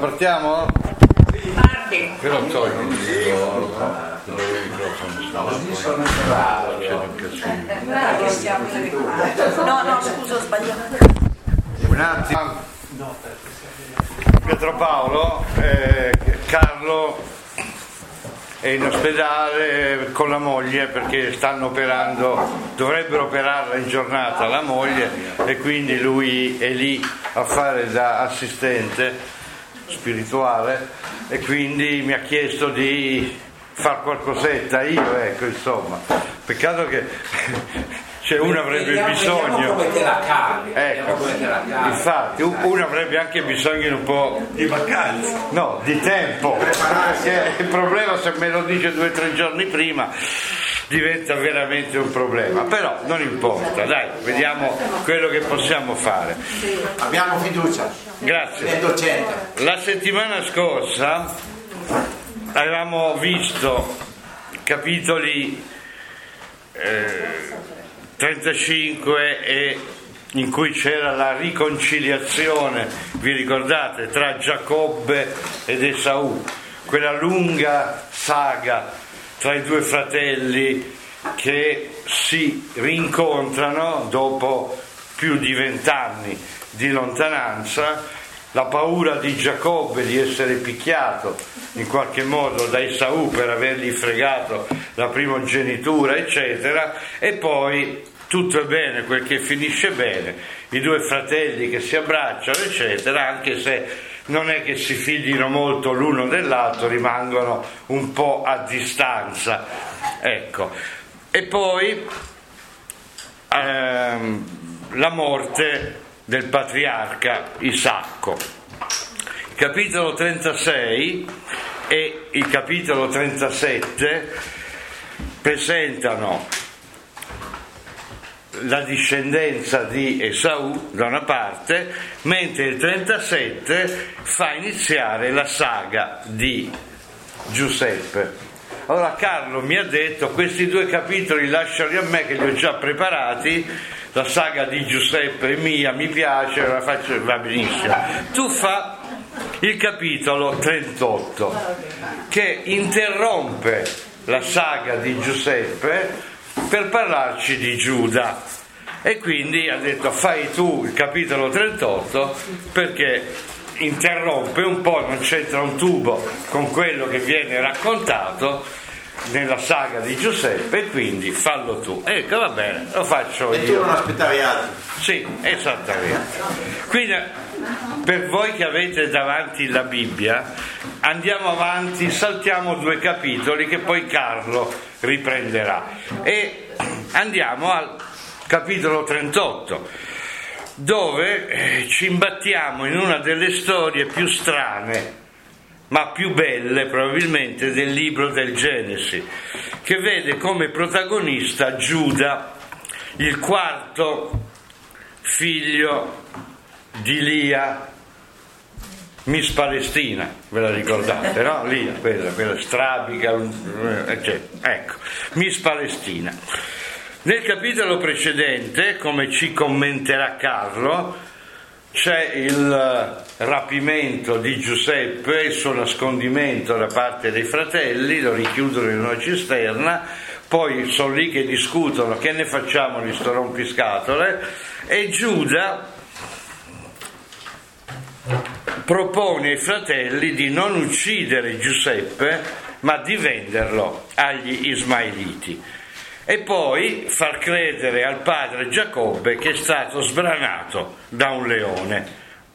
partiamo? Parti. Però togli il microfono. No, scusa, ho sbagliato. Un attimo. Pietro Paolo, Carlo è in ospedale con la moglie perché dovrebbero operarla in giornata la moglie, e quindi lui è lì a fare da assistente spirituale, e quindi mi ha chiesto di far qualcosetta io, ecco, insomma. Peccato che uno avrebbe bisogno, come te la cavi, ecco, infatti uno avrebbe anche bisogno di un po' di vacanza, no, di tempo, perché il problema, se me lo dice 2 o 3 giorni prima, diventa veramente un problema. Però non importa, dai, vediamo quello che possiamo fare. abbiamo fiducia. Grazie. Nel docente. La settimana scorsa avevamo visto capitoli 35 e in cui c'era la riconciliazione, vi ricordate, tra Giacobbe ed Esaù, quella lunga saga tra i 2 fratelli che si rincontrano dopo più di 20 anni di lontananza. La paura di Giacobbe di essere picchiato in qualche modo da Esaù per avergli fregato la primogenitura, eccetera, e poi tutto è bene quel che finisce bene, i 2 fratelli che si abbracciano, eccetera, anche se non è che si fidino molto l'uno dell'altro, rimangono un po' a distanza, ecco. E poi la morte del patriarca Isacco. Il capitolo 36 e il capitolo 37 presentano la discendenza di Esaù da una parte, mentre il 37 fa iniziare la saga di Giuseppe. Allora Carlo mi ha detto: questi 2 capitoli lasciali a me che li ho già preparati, la saga di Giuseppe è mia, mi piace, la faccio, va benissimo. Tu fa il capitolo 38 che interrompe la saga di Giuseppe per parlarci di Giuda, e quindi ha detto: fai tu il capitolo 38 perché interrompe un po', non c'entra un tubo con quello che viene raccontato nella saga di Giuseppe, e quindi fallo tu. Ecco, va bene, lo faccio io. E tu non aspettavi altro? Sì, esattamente. Quindi per voi che avete davanti la Bibbia, andiamo avanti, saltiamo 2 capitoli che poi Carlo riprenderà e andiamo al capitolo 38, dove ci imbattiamo in una delle storie più strane ma più belle probabilmente del libro del Genesi, che vede come protagonista Giuda, il 4º figlio di Lia, Miss Palestina, ve la ricordate, no? Lia, quella strabica, ecco, Miss Palestina. Nel capitolo precedente, come ci commenterà Carlo, c'è il rapimento di Giuseppe, il suo nascondimento da parte dei fratelli, lo richiudono in una cisterna, poi sono lì che discutono che ne facciamo di sto rompiscatole, e Giuda propone ai fratelli di non uccidere Giuseppe ma di venderlo agli Ismaeliti, e poi far credere al padre Giacobbe che è stato sbranato da un leone.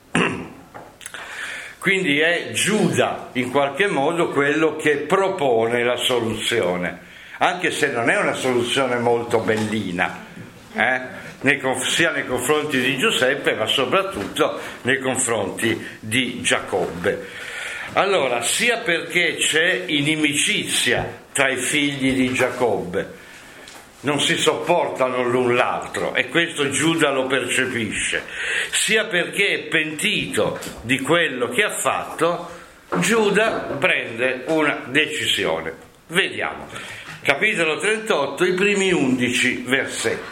Quindi è Giuda in qualche modo quello che propone la soluzione, anche se non è una soluzione molto bellina, sia nei confronti di Giuseppe ma soprattutto nei confronti di Giacobbe. Allora, sia perché c'è inimicizia tra i figli di Giacobbe, non si sopportano l'un l'altro, e questo Giuda lo percepisce, sia perché è pentito di quello che ha fatto, Giuda prende una decisione. Vediamo, capitolo 38, i primi 11 versetti.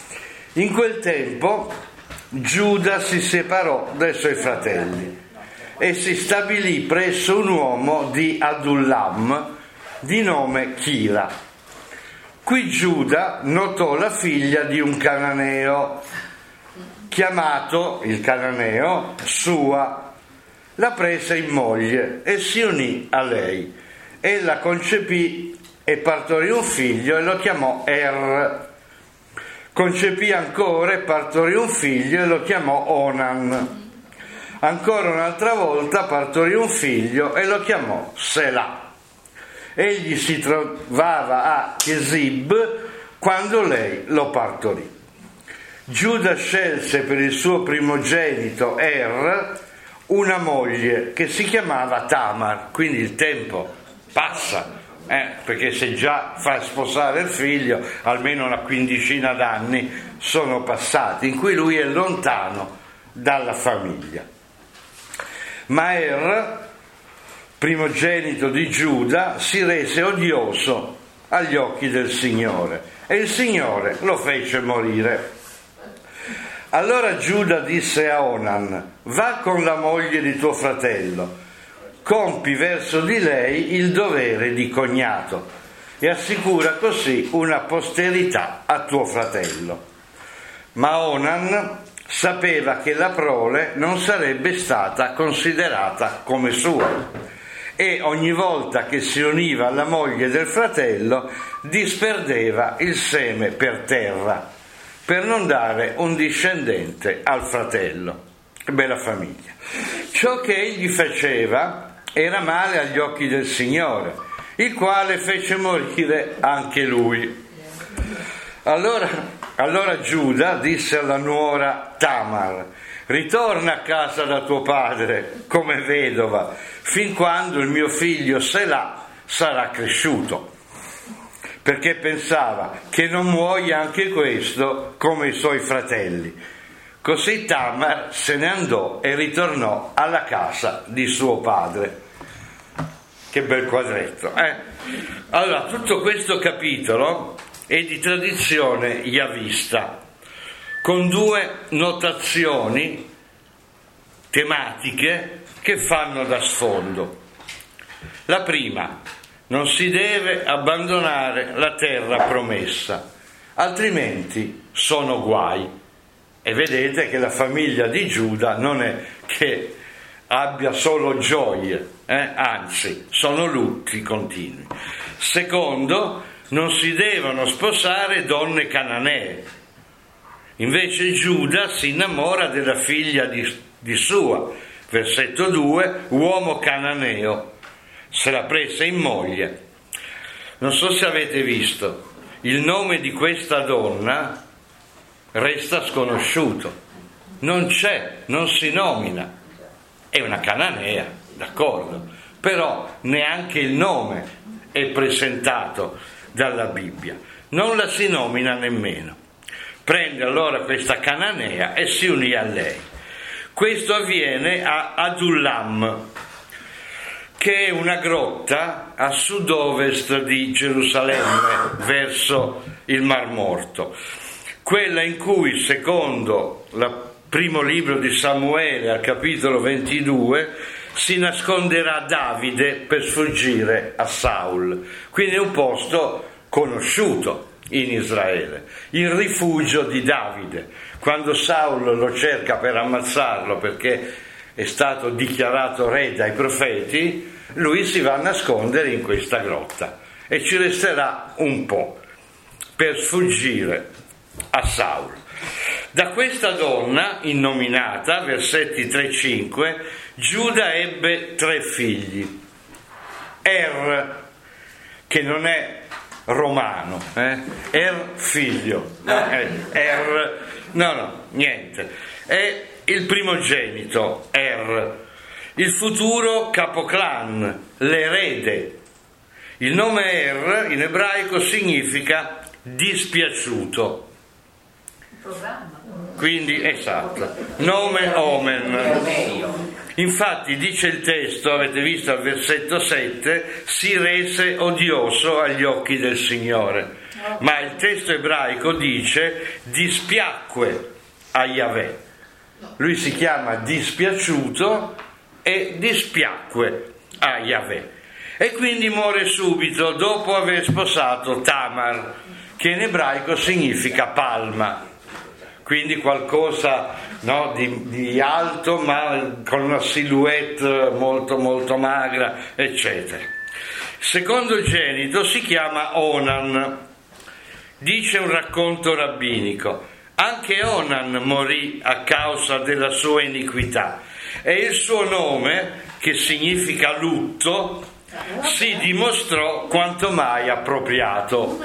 In quel tempo Giuda si separò dai suoi fratelli e si stabilì presso un uomo di Adullam di nome Chira. Qui Giuda notò la figlia di un cananeo, chiamato il cananeo Sua, la prese in moglie e si unì a lei. Ella concepì e partorì un figlio e lo chiamò Er. Concepì ancora e partorì un figlio e lo chiamò Onan. Ancora un'altra volta partorì un figlio e lo chiamò Selah. Egli si trovava a Chesib quando lei lo partorì. Giuda scelse per il suo primogenito Er una moglie che si chiamava Tamar, quindi il tempo passa, perché se già fa sposare il figlio, almeno una quindicina d'anni sono passati, in cui lui è lontano dalla famiglia. Ma Er, primogenito di Giuda, si rese odioso agli occhi del Signore e il Signore lo fece morire. Allora Giuda disse a Onan: va con la moglie di tuo fratello, compi verso di lei il dovere di cognato e assicura così una posterità a tuo fratello. Ma Onan sapeva che la prole non sarebbe stata considerata come sua e ogni volta che si univa alla moglie del fratello disperdeva il seme per terra per non dare un discendente al fratello. Che bella famiglia. Ciò che egli faceva era male agli occhi del Signore, il quale fece morire anche lui. Allora Giuda disse alla nuora Tamar: ritorna a casa da tuo padre come vedova, fin quando il mio figlio Selah sarà cresciuto, perché pensava che non muoia anche questo come i suoi fratelli. Così Tamar se ne andò e ritornò alla casa di suo padre. Che bel quadretto, Allora, tutto questo capitolo è di tradizione yavista, con due notazioni tematiche che fanno da sfondo. La prima: non si deve abbandonare la terra promessa, altrimenti sono guai. E vedete che la famiglia di Giuda non è che abbia solo gioie, anzi, sono lutti continui. Secondo, non si devono sposare donne cananee. Invece Giuda si innamora della figlia di Sua, versetto 2, uomo cananeo, se la prese in moglie. Non so se avete visto, il nome di questa donna resta sconosciuto, non c'è, non si nomina, è una cananea, d'accordo, però neanche il nome è presentato dalla Bibbia, non la si nomina nemmeno. Prende allora questa cananea e si unì a lei. Questo avviene a Adullam, che è una grotta a sud-ovest di Gerusalemme, verso il Mar Morto, quella in cui, secondo il primo libro di Samuele, al capitolo 22, si nasconderà Davide per sfuggire a Saul. Quindi è un posto conosciuto in Israele, il rifugio di Davide. Quando Saul lo cerca per ammazzarlo perché è stato dichiarato re dai profeti, lui si va a nascondere in questa grotta e ci resterà un po' per sfuggire a Saul. Da questa donna innominata, versetti 3-5, Giuda ebbe 3 figli. Er, che non è romano, Er figlio, niente, è il primogenito, Er, il futuro capoclan, l'erede. Il nome Er in ebraico significa dispiaciuto, quindi esatto, nome omen. Infatti dice il testo, avete visto al versetto 7, si rese odioso agli occhi del Signore, ma il testo ebraico dice dispiacque a Yahweh. Lui si chiama dispiaciuto e dispiacque a Yahweh. E quindi muore subito dopo aver sposato Tamar, che in ebraico significa palma, quindi qualcosa, no, di alto ma con una silhouette molto molto magra, eccetera. Il secondogenito si chiama Onan. Dice un racconto rabbinico: anche Onan morì a causa della sua iniquità e il suo nome, che significa lutto, si dimostrò quanto mai appropriato.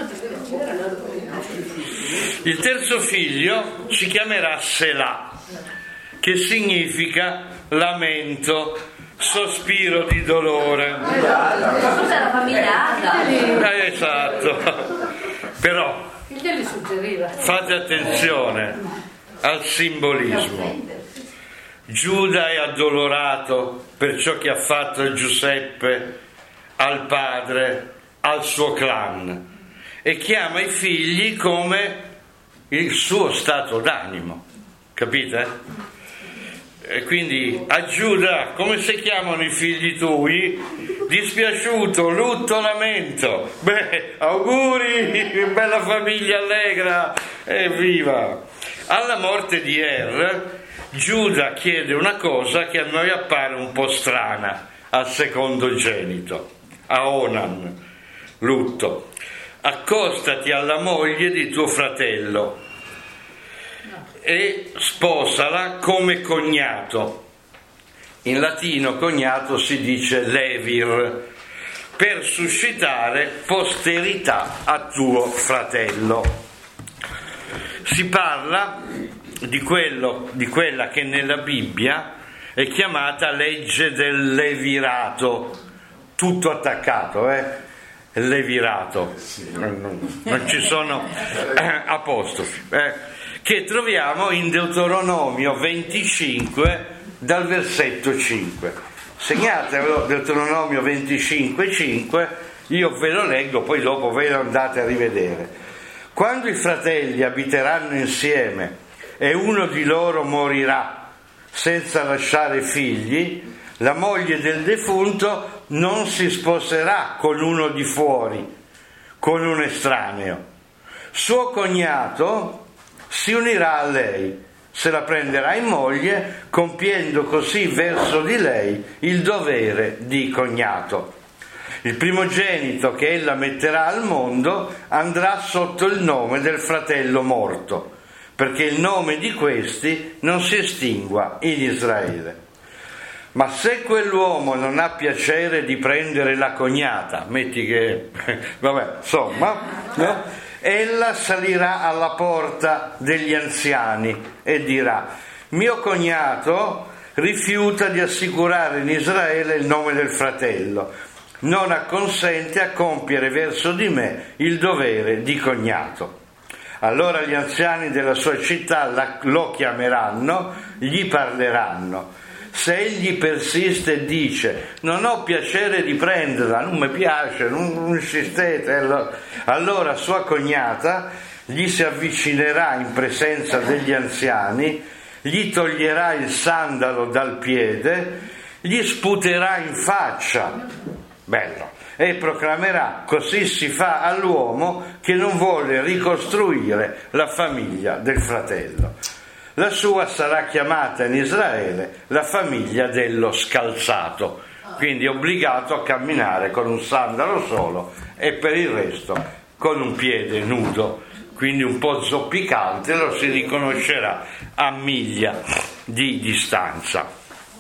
Il terzo figlio si chiamerà Selah, che significa lamento, sospiro di dolore. Scusa, la famiglia. Esatto. Però fate attenzione al simbolismo. Giuda è addolorato per ciò che ha fatto a Giuseppe, al padre, al suo clan, e chiama i figli come il suo stato d'animo, capite? E quindi a Giuda come si chiamano i figli tuoi? Dispiaciuto, lutto, lamento. Beh, auguri, bella famiglia allegra, evviva! Alla morte di Giuda chiede una cosa che a noi appare un po' strana al secondogenito, a Onan, lutto: accostati alla moglie di tuo fratello e sposala come cognato. In latino cognato si dice levir, per suscitare posterità a tuo fratello. Si parla di quella che nella Bibbia è chiamata legge del levirato, tutto attaccato, levirato, non ci sono apostrofi, che troviamo in Deuteronomio 25 dal versetto 5. Segnatelo, Deuteronomio 25:5, io ve lo leggo, poi dopo ve lo andate a rivedere. Quando i fratelli abiteranno insieme e uno di loro morirà senza lasciare figli, la moglie del defunto non si sposerà con uno di fuori, con un estraneo. Suo cognato si unirà a lei, se la prenderà in moglie, compiendo così verso di lei il dovere di cognato. Il primogenito che ella metterà al mondo andrà sotto il nome del fratello morto, perché il nome di questi non si estingua in Israele. Ma se quell'uomo non ha piacere di prendere la cognata, metti che, vabbè, insomma, no? Ella salirà alla porta degli anziani e dirà: mio cognato rifiuta di assicurare in Israele il nome del fratello, non acconsente a compiere verso di me il dovere di cognato. Allora gli anziani della sua città lo chiameranno, gli parleranno. Se egli persiste e dice: non ho piacere di prenderla, non mi piace, non insistete, allora sua cognata gli si avvicinerà in presenza degli anziani, gli toglierà il sandalo dal piede, gli sputerà in faccia, bello, e proclamerà: così si fa all'uomo che non vuole ricostruire la famiglia del fratello. La sua sarà chiamata in Israele la famiglia dello scalzato, quindi obbligato a camminare con un sandalo solo e per il resto con un piede nudo, quindi un po' zoppicante, lo si riconoscerà a miglia di distanza.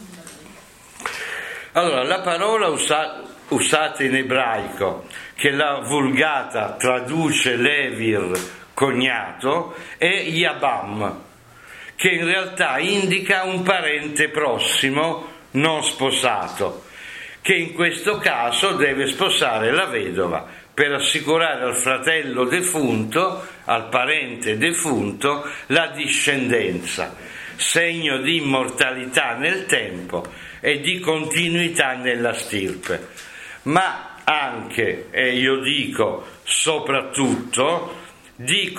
Allora, la parola usata in ebraico, che la Vulgata traduce levir, cognato, è yabam, che in realtà indica un parente prossimo non sposato, che in questo caso deve sposare la vedova per assicurare al fratello defunto, al parente defunto, la discendenza, segno di immortalità nel tempo e di continuità nella stirpe, ma anche, e io dico soprattutto, di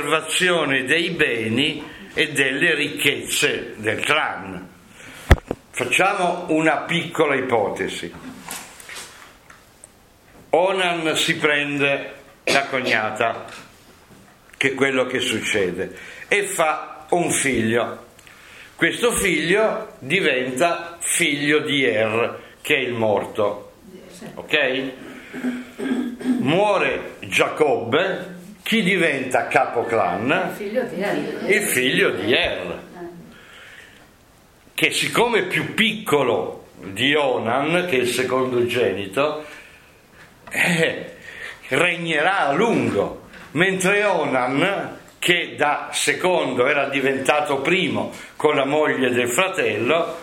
conservazione dei beni e delle ricchezze del clan. Facciamo una piccola ipotesi. Onan si prende la cognata, che è quello che succede, e fa un figlio. Questo figlio diventa figlio di Er, che è il morto. Ok? Muore Giacobbe, chi diventa capoclan? Il figlio di Er, che siccome è più piccolo di Onan, che è il secondogenito, regnerà a lungo, mentre Onan, che da secondo era diventato primo con la moglie del fratello,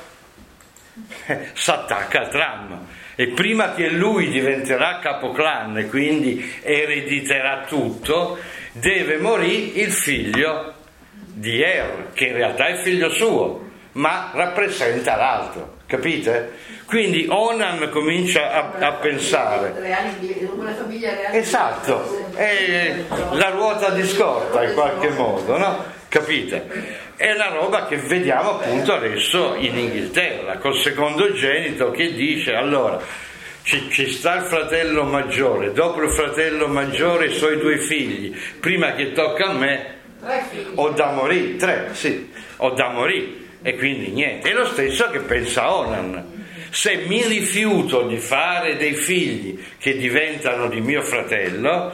s'attacca al tram, e prima che lui diventerà capoclan e quindi erediterà tutto, deve morire il figlio di Er, che in realtà è figlio suo ma rappresenta l'altro, capite? Quindi Onan comincia a pensare, una famiglia reale, esatto, è la ruota di scorta in qualche modo, no? Capite? È la roba che vediamo appunto adesso in Inghilterra col secondogenito che dice: allora ci sta il fratello maggiore, dopo il fratello maggiore i suoi 2 figli, prima che tocca a me ho da morire, ho da morire, e quindi niente. È lo stesso che pensa Onan: se mi rifiuto di fare dei figli che diventano di mio fratello,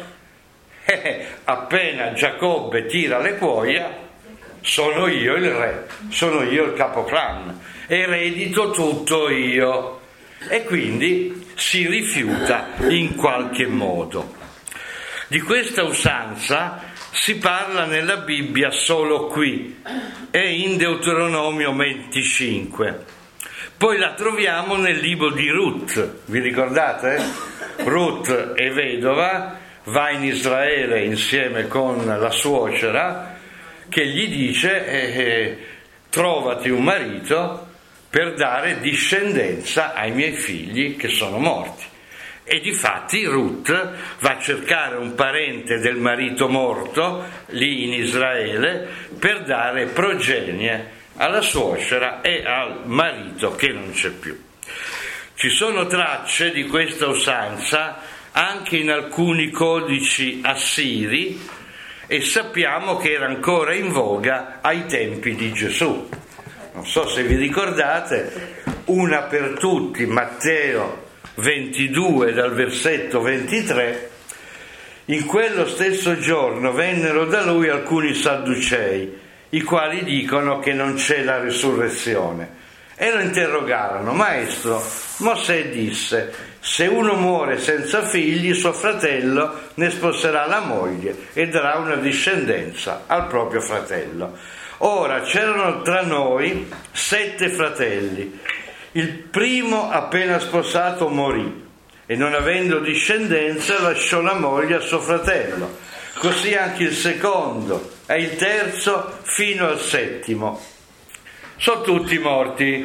appena Giacobbe tira le cuoia, sono io il re, sono io il capoclan, eredito tutto io, e quindi si rifiuta in qualche modo. Di questa usanza si parla nella Bibbia solo qui e in Deuteronomio 25. Poi la troviamo nel libro di Ruth, vi ricordate? Ruth è vedova, va in Israele insieme con la suocera, che gli dice trovati un marito per dare discendenza ai miei figli che sono morti. E difatti Ruth va a cercare un parente del marito morto lì in Israele per dare progenie alla suocera e al marito che non c'è più. Ci sono tracce di questa usanza anche in alcuni codici assiri, e sappiamo che era ancora in voga ai tempi di Gesù. Non so se vi ricordate, una per tutti, Matteo 22 dal versetto 23: in quello stesso giorno vennero da lui alcuni sadducei, i quali dicono che non c'è la risurrezione, e lo interrogarono: maestro, Mosè disse: se uno muore senza figli, suo fratello ne sposerà la moglie e darà una discendenza al proprio fratello. Ora c'erano tra noi 7 fratelli. Il primo, appena sposato, morì e non avendo discendenza lasciò la moglie a suo fratello. Così anche il secondo e il terzo fino al 7. Sono tutti morti.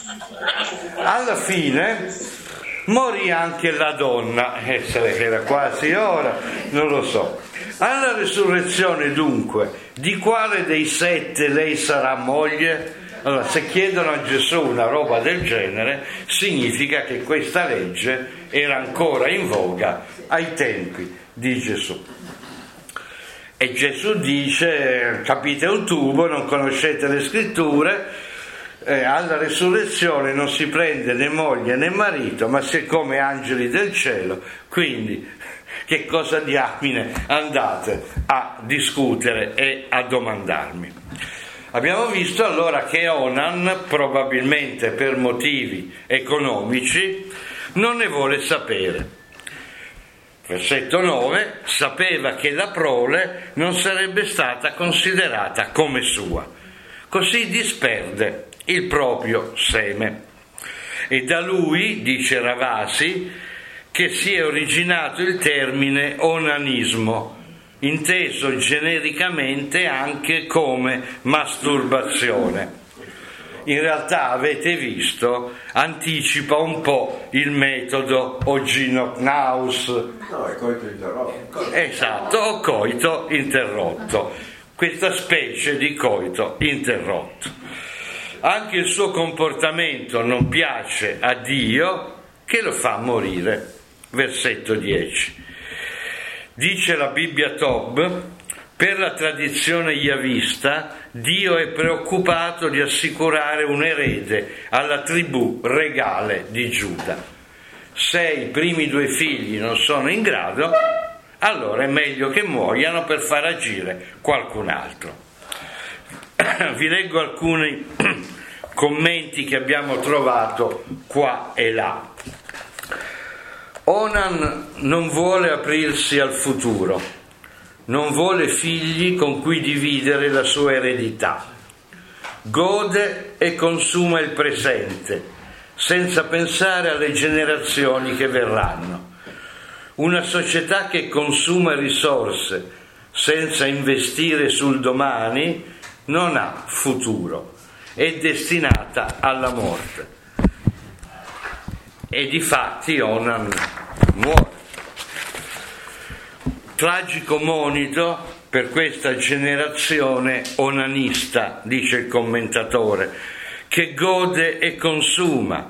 Alla fine morì anche la donna, era quasi ora, non lo so. Alla risurrezione dunque, di quale dei 7 lei sarà moglie? Allora, se chiedono a Gesù una roba del genere, significa che questa legge era ancora in voga ai tempi di Gesù. E Gesù dice: capite un tubo, non conoscete le scritture, alla risurrezione non si prende né moglie né marito, ma si è come angeli del cielo. Quindi che cosa diamine andate a discutere e a domandarmi? Abbiamo visto allora che Onan, probabilmente per motivi economici, non ne vuole sapere. Versetto 9: sapeva che la prole non sarebbe stata considerata come sua, così disperde il proprio seme. E da lui, dice Ravasi, che si è originato il termine onanismo, inteso genericamente anche come masturbazione. In realtà, avete visto, anticipa un po' il metodo Oginonaus. No, è coito interrotto. Esatto, o coito interrotto, questa specie di coito interrotto. Anche il suo comportamento non piace a Dio, che lo fa morire. Versetto 10. Dice la Bibbia Tob: per la tradizione yavista, Dio è preoccupato di assicurare un erede alla tribù regale di Giuda. Se i primi 2 figli non sono in grado, allora è meglio che muoiano per far agire qualcun altro. Vi leggo alcuni commenti che abbiamo trovato qua e là. Onan non vuole aprirsi al futuro, non vuole figli con cui dividere la sua eredità. Gode e consuma il presente, senza pensare alle generazioni che verranno. Una società che consuma risorse senza investire sul domani non ha futuro, è destinata alla morte. E difatti Onan muore. Tragico monito per questa generazione onanista, dice il commentatore, che gode e consuma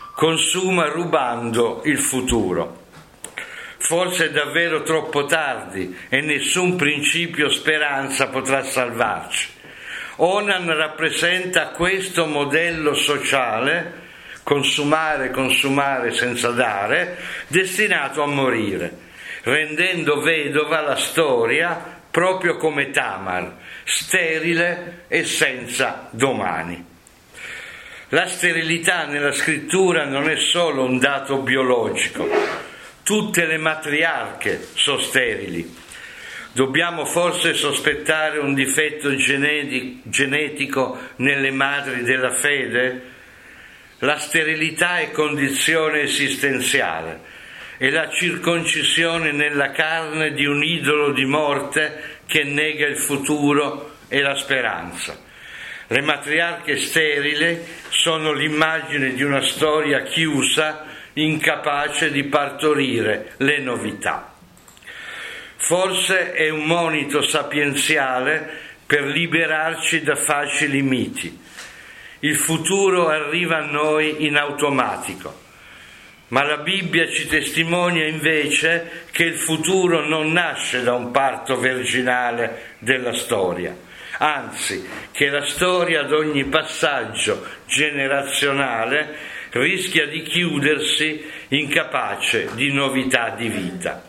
rubando il futuro. Forse è davvero troppo tardi e nessun principio speranza potrà salvarci. Onan rappresenta questo modello sociale, consumare senza dare, destinato a morire, rendendo vedova la storia proprio come Tamar, sterile e senza domani. La sterilità nella scrittura non è solo un dato biologico, tutte le matriarche sono sterili. Dobbiamo forse sospettare un difetto genetico nelle madri della fede? La sterilità è condizione esistenziale, è la circoncisione nella carne di un idolo di morte che nega il futuro e la speranza. Le matriarche sterili sono l'immagine di una storia chiusa, incapace di partorire le novità. Forse è un monito sapienziale per liberarci da facili miti. Il futuro arriva a noi in automatico, ma la Bibbia ci testimonia invece che il futuro non nasce da un parto virginale della storia, anzi che la storia ad ogni passaggio generazionale rischia di chiudersi incapace di novità di vita.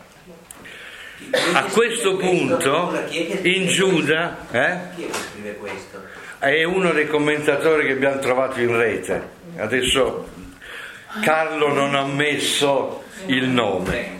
A questo punto in Giuda chi scrive questo? È uno dei commentatori che abbiamo trovato in rete. Adesso Carlo non ha messo il nome.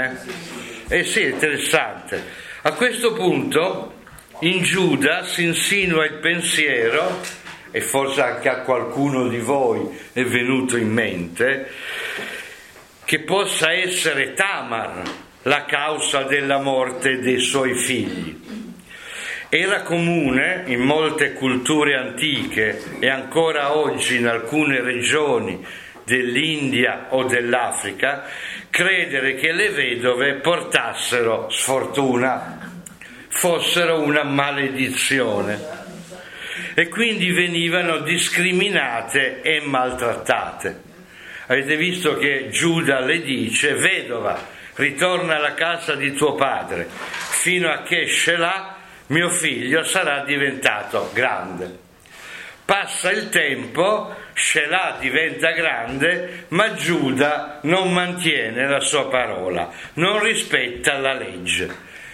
Sì, è interessante. A questo punto in Giuda si insinua il pensiero, e forse anche a qualcuno di voi è venuto in mente, che possa essere Tamar la causa della morte dei suoi figli. Era comune in molte culture antiche e ancora oggi in alcune regioni dell'India o dell'Africa credere che le vedove portassero sfortuna, fossero una maledizione e quindi venivano discriminate e maltrattate. Avete visto che Giuda le dice: vedova, ritorna alla casa di tuo padre fino a che Shelah, mio figlio, sarà diventato grande. Passa il tempo, Shelah diventa grande, ma Giuda non mantiene la sua parola, non rispetta la legge.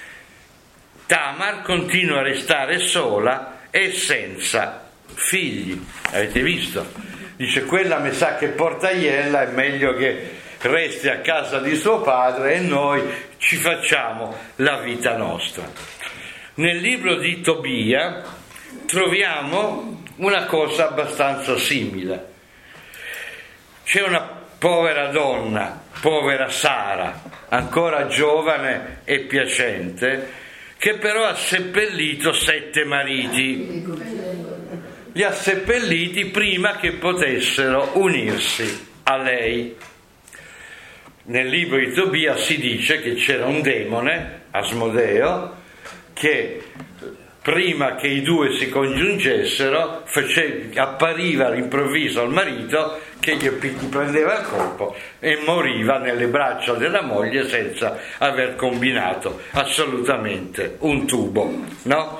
Tamar continua a restare sola e senza figli. Avete visto? Dice: quella mi sa che porta iella, è meglio che resti a casa di suo padre e noi ci facciamo la vita nostra. Nel libro di Tobia troviamo una cosa abbastanza simile. C'è una povera donna, povera Sara, ancora giovane e piacente, che però ha seppellito 7 mariti. Li ha seppelliti prima che potessero unirsi a lei. Nel libro di Tobia si dice che c'era un demone, Asmodeo, che prima che i due si congiungessero, appariva all'improvviso al marito che gli prendeva il colpo e moriva nelle braccia della moglie senza aver combinato assolutamente un tubo, no?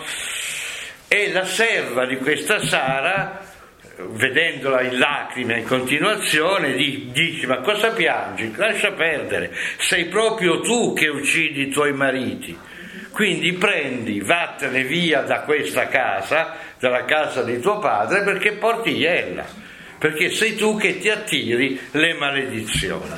E la serva di questa Sara, vedendola in lacrime in continuazione, dice: ma cosa piangi? Lascia perdere, sei proprio tu che uccidi i tuoi mariti, quindi vattene via da questa casa, dalla casa di tuo padre, perché porti iella, perché sei tu che ti attiri le maledizioni.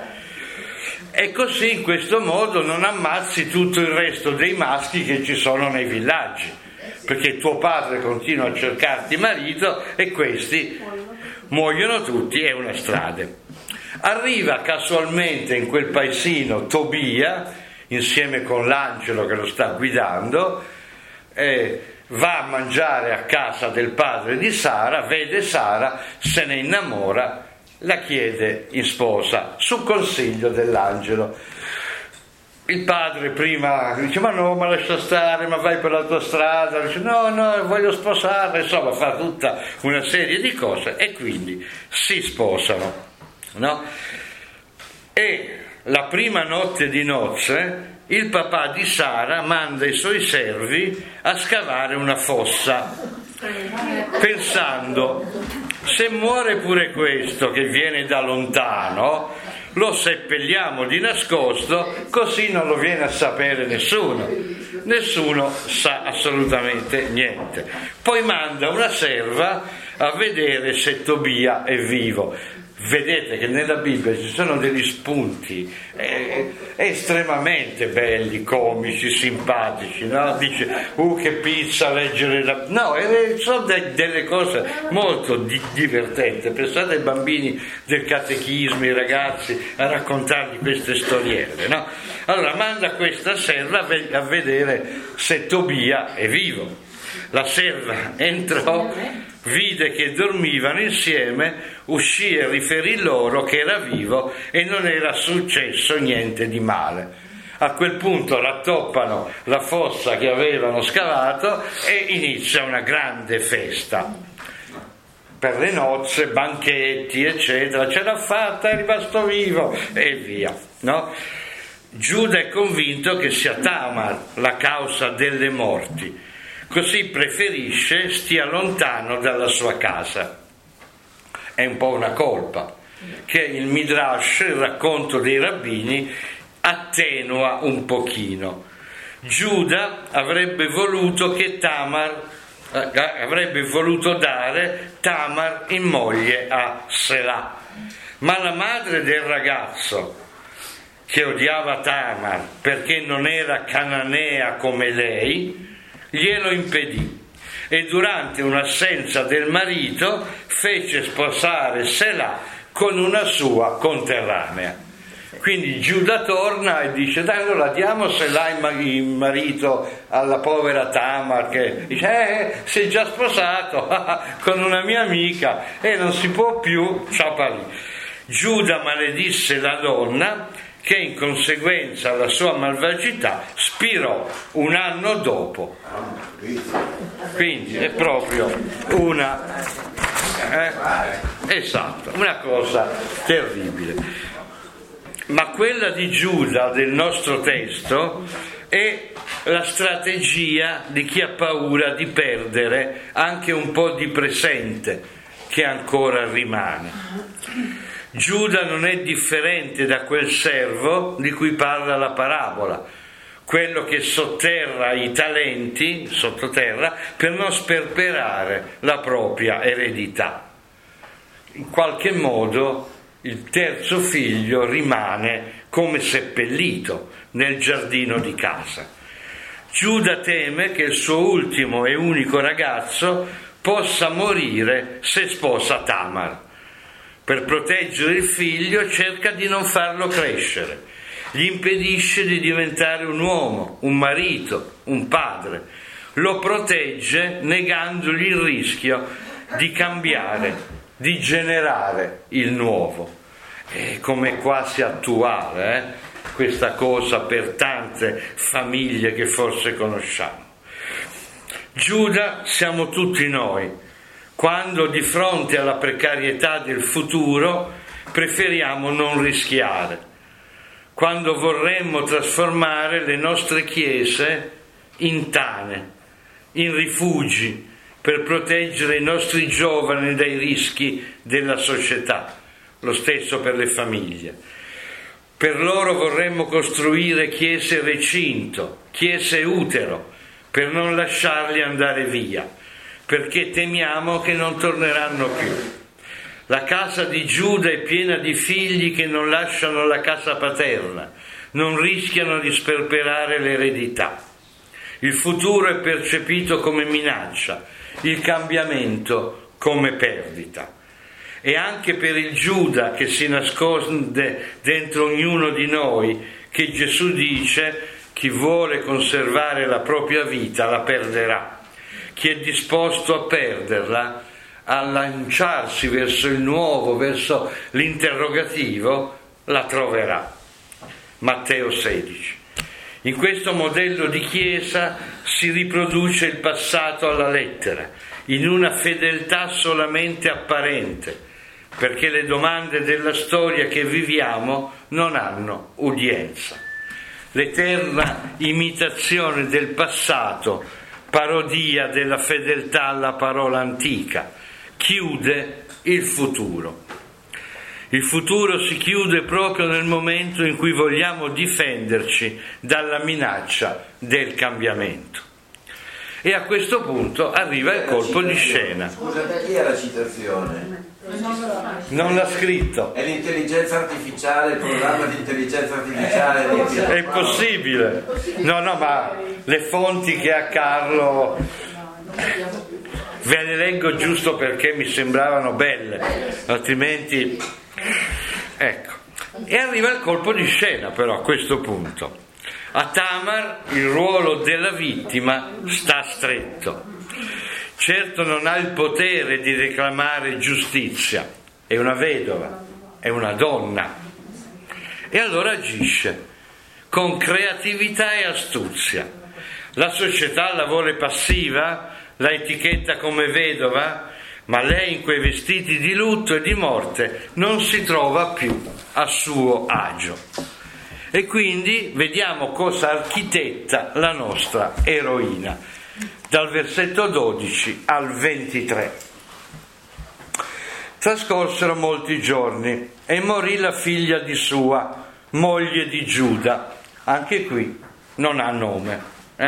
E così, in questo modo, non ammazzi tutto il resto dei maschi che ci sono nei villaggi, perché tuo padre continua a cercarti marito e questi muoiono tutti, è una strada. Arriva casualmente in quel paesino Tobia, insieme con l'angelo che lo sta guidando, va a mangiare a casa del padre di Sara, vede Sara, se ne innamora, la chiede in sposa su consiglio dell'angelo. Il padre prima dice: ma no, ma lascia stare, ma vai per la tua strada. Dice: no, voglio sposarla. Insomma, fa tutta una serie di cose e quindi si sposano, no? E la prima notte di nozze il papà di Sara manda i suoi servi a scavare una fossa, pensando: se muore pure questo che viene da lontano, lo seppelliamo di nascosto, così non lo viene a sapere nessuno sa assolutamente niente. Poi manda una serva a vedere se Tobia è vivo. Vedete che nella Bibbia ci sono degli spunti estremamente belli, comici, simpatici, no? Dice: che pizza leggere la... No, sono delle cose molto divertenti. Pensate ai bambini del catechismo, i ragazzi, a raccontargli queste storielle, no? Allora manda questa serva a vedere se Tobia è vivo. La serva entrò, vide che dormivano insieme, uscì e riferì loro che era vivo e non era successo niente di male. A quel punto rattoppano la fossa che avevano scavato e inizia una grande festa per le nozze, banchetti eccetera. Ce l'ha fatta, è rimasto vivo e via, no? Giuda è convinto che sia Tamar la causa delle morti, così preferisce stia lontano dalla sua casa. È un po' una colpa che il Midrash, il racconto dei rabbini, attenua un pochino. Giuda avrebbe voluto dare Tamar in moglie a Selà, ma la madre del ragazzo, che odiava Tamar perché non era cananea come lei, glielo impedì e durante un'assenza del marito fece sposare Selà con una sua conterranea. Quindi Giuda torna e dice: dai, allora diamo Selà in marito alla povera Tamar, che dice: sei già sposato con una mia amica e non si può più, ciapalì. Giuda maledisse la donna, che in conseguenza alla sua malvagità spirò un anno dopo. Quindi è proprio una cosa terribile. Ma quella di Giuda del nostro testo è la strategia di chi ha paura di perdere anche un po' di presente che ancora rimane. Giuda non è differente da quel servo di cui parla la parabola, quello che sotterra i talenti sottoterra per non sperperare la propria eredità. In qualche modo il terzo figlio rimane come seppellito nel giardino di casa. Giuda teme che il suo ultimo e unico ragazzo possa morire se sposa Tamar. Per proteggere il figlio cerca di non farlo crescere, gli impedisce di diventare un uomo, un marito, un padre, lo protegge negandogli il rischio di cambiare, di generare il nuovo. È come quasi attuale questa cosa per tante famiglie che forse conosciamo. Giuda siamo tutti noi, quando di fronte alla precarietà del futuro preferiamo non rischiare, quando vorremmo trasformare le nostre chiese in tane, in rifugi per proteggere i nostri giovani dai rischi della società, lo stesso per le famiglie. Per loro vorremmo costruire chiese recinto, chiese utero, per non lasciarli andare via, perché temiamo che non torneranno più. La casa di Giuda è piena di figli che non lasciano la casa paterna, non rischiano di sperperare l'eredità. Il futuro è percepito come minaccia, il cambiamento come perdita. E anche per il Giuda che si nasconde dentro ognuno di noi, che Gesù dice: chi vuole conservare la propria vita la perderà. Chi è disposto a perderla, a lanciarsi verso il nuovo, verso l'interrogativo, la troverà. Matteo 16. In questo modello di Chiesa si riproduce il passato alla lettera, in una fedeltà solamente apparente, perché le domande della storia che viviamo non hanno udienza. L'eterna imitazione del passato, parodia della fedeltà alla parola antica, chiude il futuro. Il futuro si chiude proprio nel momento in cui vogliamo difenderci dalla minaccia del cambiamento. E a questo punto arriva il colpo di scena. Scusa, da chi è la citazione? Non l'ha scritto. È l'intelligenza artificiale, il programma di intelligenza artificiale. È possibile. No, ma le fonti che ha Carlo ve le leggo giusto perché mi sembravano belle, altrimenti ecco. E arriva il colpo di scena però a questo punto. A Tamar il ruolo della vittima sta stretto. Certo non ha il potere di reclamare giustizia, è una vedova, è una donna. E allora agisce con creatività e astuzia. La società la vuole passiva, la etichetta come vedova, ma lei in quei vestiti di lutto e di morte non si trova più a suo agio. E quindi vediamo cosa architetta la nostra eroina, dal versetto 12 al 23. Trascorsero molti giorni e morì la figlia di Sua, moglie di Giuda. Anche qui non ha nome.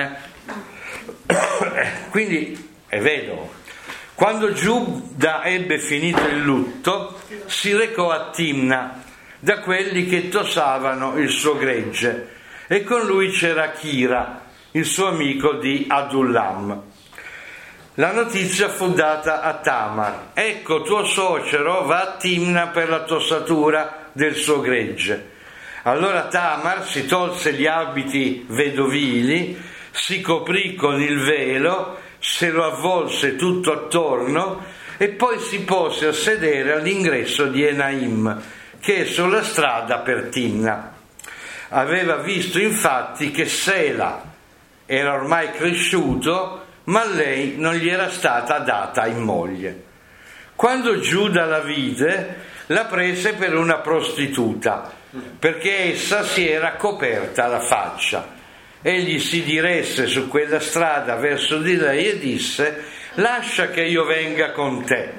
Quindi è vedovo. Quando Giuda ebbe finito il lutto, si recò a Timna da quelli che tosavano il suo gregge, e con lui c'era Chira, il suo amico di Adullam. La notizia fu data a Tamar: ecco, tuo suocero va a Timna per la tossatura del suo gregge. Allora Tamar si tolse gli abiti vedovili, si coprì con il velo, se lo avvolse tutto attorno e poi si pose a sedere all'ingresso di Enaim, che è sulla strada per Timna. Aveva visto infatti che Sela era ormai cresciuto, ma lei non gli era stata data in moglie. Quando Giuda la vide, la prese per una prostituta, perché essa si era coperta la faccia. Egli si diresse su quella strada verso di lei e disse: lascia che io venga con te.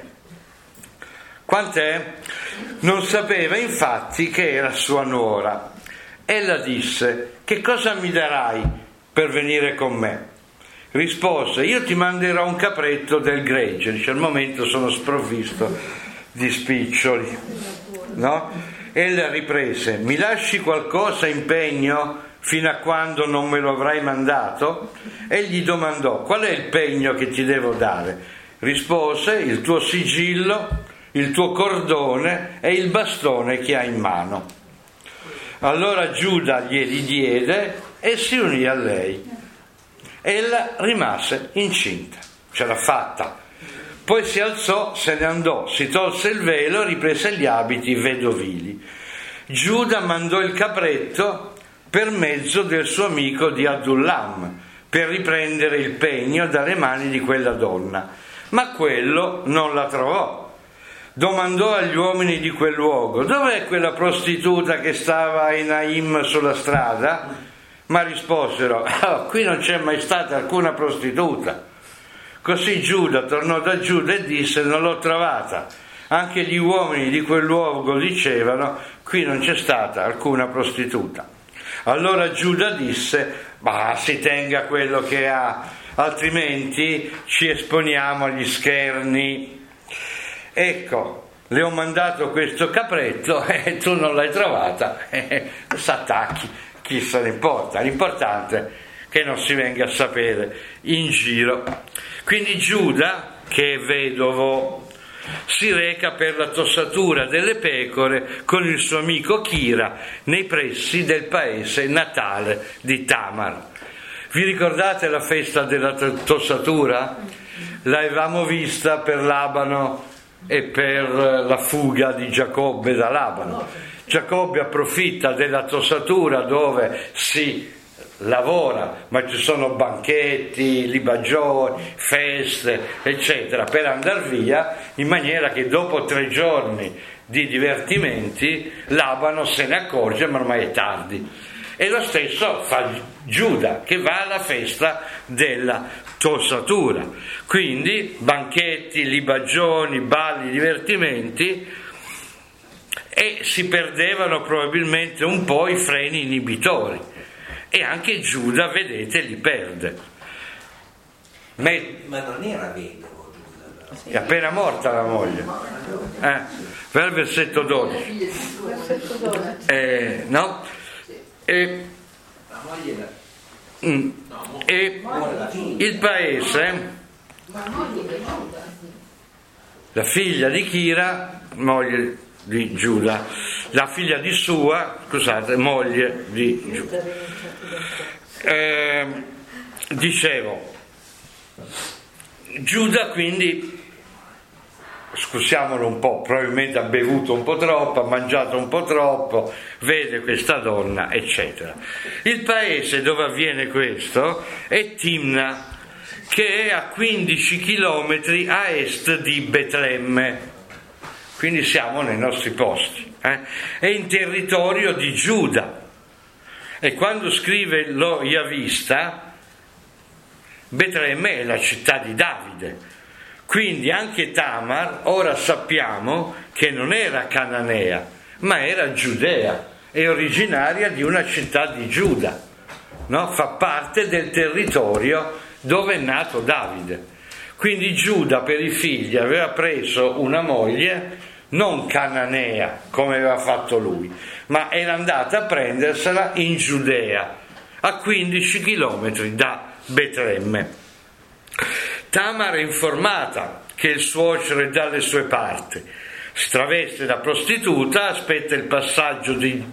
Quant'è? Non sapeva infatti che era sua nuora. Ella disse: che cosa mi darai per venire con me? Rispose: io ti manderò un capretto del gregge. Dice: al momento sono sprovvisto di spiccioli, no? Ella riprese: mi lasci qualcosa in pegno fino a quando non me lo avrai mandato? Egli domandò: qual è il pegno che ti devo dare? Rispose: il tuo sigillo, il tuo cordone e il bastone che hai in mano. Allora Giuda glieli diede e si unì a lei. Ella rimase incinta, ce l'ha fatta. Poi si alzò, se ne andò, si tolse il velo e riprese gli abiti vedovili. Giuda mandò il capretto per mezzo del suo amico di Adullam, per riprendere il pegno dalle mani di quella donna. Ma quello non la trovò. Domandò agli uomini di quel luogo: dov'è quella prostituta che stava in Naim sulla strada? Ma risposero: qui non c'è mai stata alcuna prostituta. Così Giuda tornò da Giuda e disse: non l'ho trovata. Anche gli uomini di quel luogo dicevano: qui non c'è stata alcuna prostituta. Allora Giuda disse: ma si tenga quello che ha, altrimenti ci esponiamo agli scherni. Ecco, le ho mandato questo capretto e tu non l'hai trovata, s'attacchi, chi se ne importa, l'importante è che non si venga a sapere in giro. Quindi Giuda, che è vedovo, si reca per la tossatura delle pecore con il suo amico Chira nei pressi del paese natale di Tamar. Vi ricordate la festa della tossatura? L'avevamo vista per Labano e per la fuga di Giacobbe da Labano. Giacobbe approfitta della tossatura dove si lavora, ma ci sono banchetti, libagioni, feste, eccetera, per andar via, in maniera che dopo 3 giorni di divertimenti Labano se ne accorge, ma ormai è tardi. E lo stesso fa Giuda, che va alla festa della tossatura. Quindi banchetti, libagioni, balli, divertimenti, e si perdevano probabilmente un po' i freni inibitori. E anche Giuda, vedete, li perde. Ma non era vedovo Giuda? È appena morta la moglie. Per il versetto 12. No? E il paese, la figlia di Chira, moglie di Giuda, la figlia di Sua, scusate, moglie di Giuda. Dicevo, Giuda quindi, scusiamolo un po', probabilmente ha bevuto un po' troppo, ha mangiato un po' troppo, vede questa donna, eccetera. Il paese dove avviene questo è Timna, che è a 15 chilometri a est di Betlemme, quindi siamo nei nostri posti, è in territorio di Giuda. E quando scrive lo Yavista, Betlemme è la città di Davide. Quindi anche Tamar, ora sappiamo che non era cananea, ma era giudea, è originaria di una città di Giuda, no? Fa parte del territorio dove è nato Davide. Quindi Giuda per i figli aveva preso una moglie non cananea come aveva fatto lui, ma era andata a prendersela in Giudea, a 15 chilometri da Betlemme. Tamar è informata che il suocero è dalle sue parti, si traveste da prostituta, aspetta il passaggio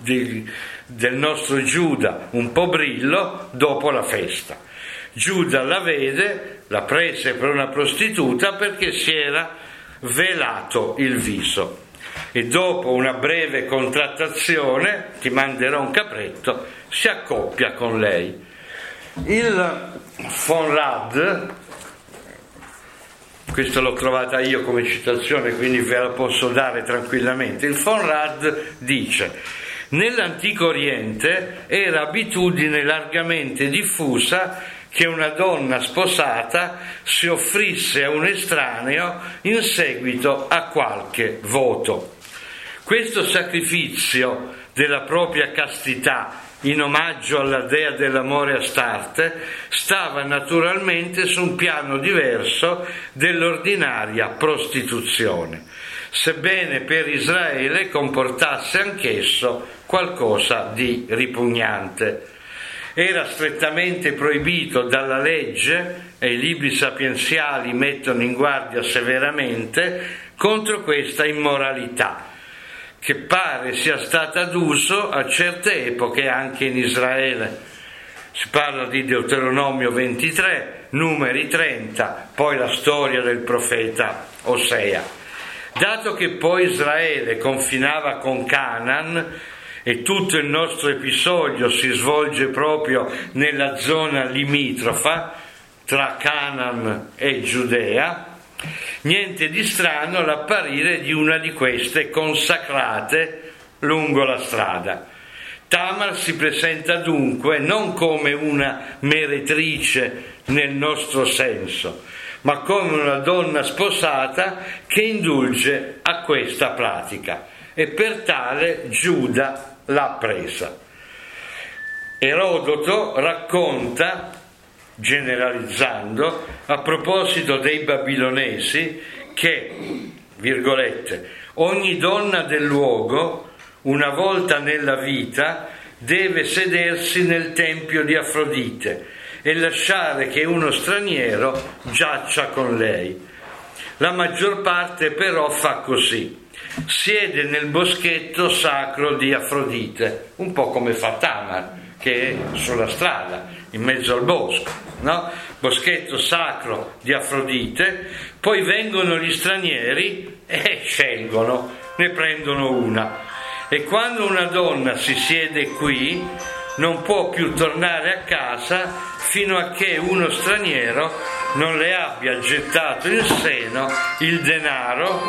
del nostro Giuda, un po' brillo, dopo la festa. Giuda la vede, la prese per una prostituta perché si era velato il viso, e dopo una breve contrattazione, ti manderò un capretto, si accoppia con lei. Il Fonrad, questo l'ho trovata io come citazione, quindi ve la posso dare tranquillamente. Il Fonrad dice: nell'antico Oriente era abitudine largamente diffusa che una donna sposata si offrisse a un estraneo in seguito a qualche voto. Questo sacrificio della propria castità in omaggio alla dea dell'amore Astarte stava naturalmente su un piano diverso dell'ordinaria prostituzione, sebbene per Israele comportasse anch'esso qualcosa di ripugnante. Era strettamente proibito dalla legge, e i libri sapienziali mettono in guardia severamente contro questa immoralità, che pare sia stata d'uso a certe epoche anche in Israele. Si parla di Deuteronomio 23, Numeri 30, poi la storia del profeta Osea. Dato che poi Israele confinava con Canaan, e tutto il nostro episodio si svolge proprio nella zona limitrofa tra Canaan e Giudea, niente di strano l'apparire di una di queste consacrate lungo la strada. Tamar si presenta dunque non come una meretrice nel nostro senso, ma come una donna sposata che indulge a questa pratica, e per tale Giuda l'ha presa. Erodoto racconta, generalizzando, a proposito dei babilonesi, che, virgolette, ogni donna del luogo, una volta nella vita, deve sedersi nel tempio di Afrodite e lasciare che uno straniero giaccia con lei. La maggior parte però fa così: siede nel boschetto sacro di Afrodite, un po' come fa Tamar, che è sulla strada, in mezzo al bosco, no? Boschetto sacro di Afrodite, poi vengono gli stranieri e scelgono, ne prendono una. E quando una donna si siede qui, non può più tornare a casa fino a che uno straniero non le abbia gettato in seno il denaro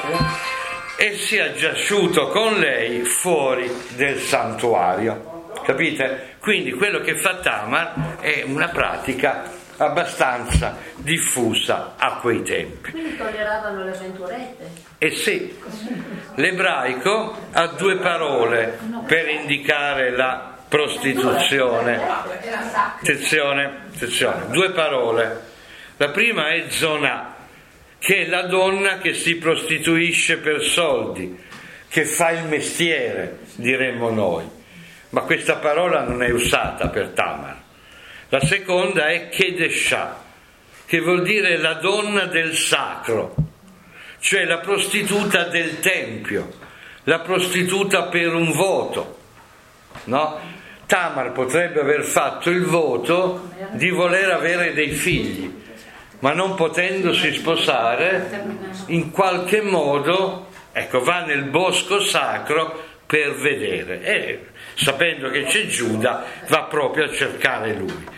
e sia giaciuto con lei fuori del santuario. Capite? Quindi quello che fa Tamar è una pratica abbastanza diffusa a quei tempi. Quindi tolleravano le avventurette? Eh sì, l'ebraico ha due parole per indicare la prostituzione. Attenzione, due parole. La prima è zonà, che è la donna che si prostituisce per soldi, che fa il mestiere, diremmo noi. Ma questa parola non è usata per Tamar. La seconda è Kedeshah, che vuol dire la donna del sacro, cioè la prostituta del tempio, la prostituta per un voto, no? Tamar potrebbe aver fatto il voto di voler avere dei figli, ma non potendosi sposare, in qualche modo, ecco, va nel bosco sacro per vedere, e sapendo che c'è Giuda va proprio a cercare lui.